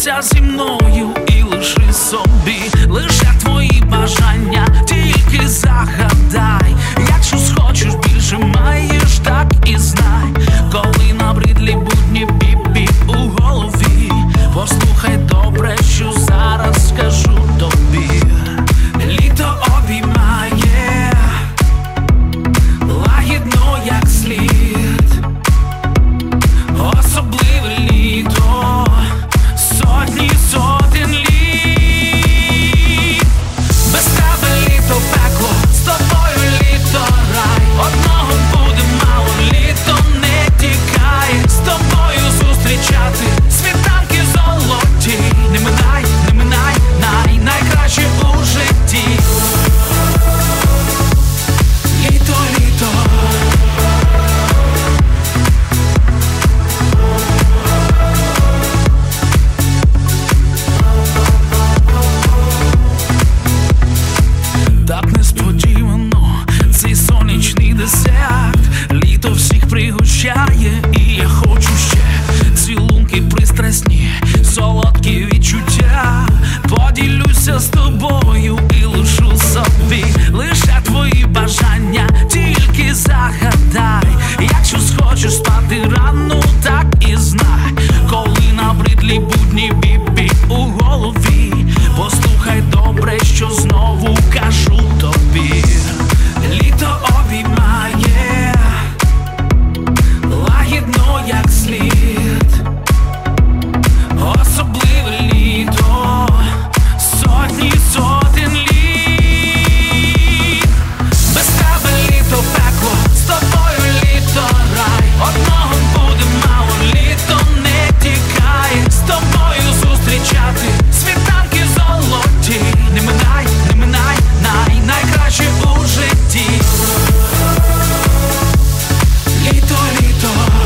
Залишися зі мною і лиши собі лише твої бажання, тільки загадай. Якщо схочеш більше, маєш, так і знай. Коли набридлі будні бі-бі у голові, послухай добре, що зараз скажу тобі. Літо обіймає лагідно, як слід, особливе літо, сотень літ. Без тебе літо пекло, з тобою літо рай. Одного буде мало, літо не тікає. З тобою зустрічати світанки золоті. Не минай, не минай, найкраще у житті. Літо, літо. Так несподівано цей сонячний десерт. Літо всіх пригощає, і я хочу ще цілунки пристрасні, солодкі відчуття. Поділюся з тобою і лишу собі лише твої бажання, тільки загадай. Якщо схочеш спати рано, так і знай. Коли набридлі будні бі-бі у голові, послухай добре, що знову кажу тобі. Літо обіймає лагідно, як слід, особливе літо, сотень літ. Без тебе літо пекло, з тобою літо рай. Одного буде мало, літо не тікає. З тобою зустрічати світанки золоті. Не минай, не минай, найкраще у житті. Літо, літо.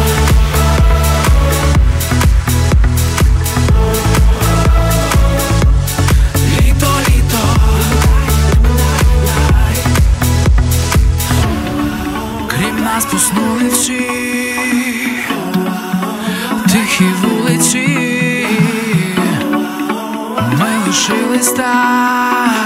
Літо, літо. Крім нас поснули всі тихі вулиці. Ми лишились так.